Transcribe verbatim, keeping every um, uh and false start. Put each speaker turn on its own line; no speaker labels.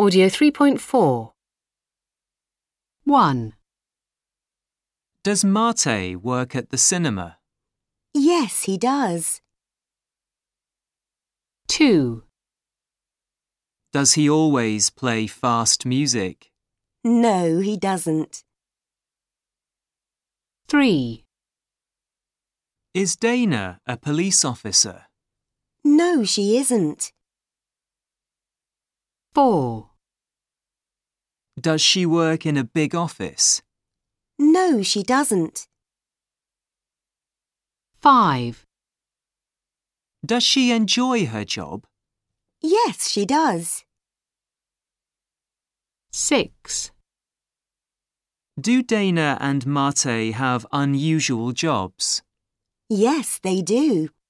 Audio three point four. one.
Does Mate work at the cinema?
Yes, he does.
two.
Does he always play fast music?
No, he doesn't.
three.
Is Dana a police officer?
No, she isn't.
four.
Does she work in a big office?
No, she doesn't.
five.
Does she enjoy her job?
Yes, she does.
six.
Do Dana and Mate have unusual jobs?
Yes, they do.